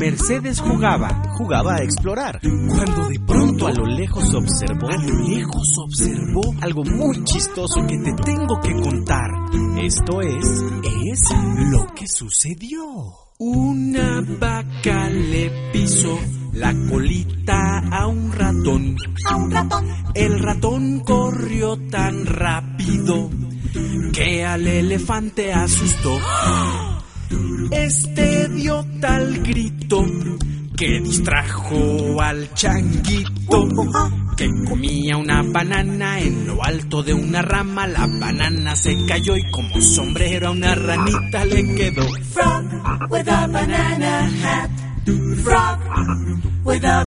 Mercedes jugaba a explorar, cuando de pronto a lo lejos observó algo muy chistoso que te tengo que contar. Esto es lo que sucedió. Una vaca le pisó la colita a un ratón. El ratón corrió tan rápido que al elefante asustó. Este dio tal grito que distrajo al changuito, que comía una banana en lo alto de una rama. La banana se cayó y como sombrero a una ranita le quedó. Frog with a banana hat. Frog with a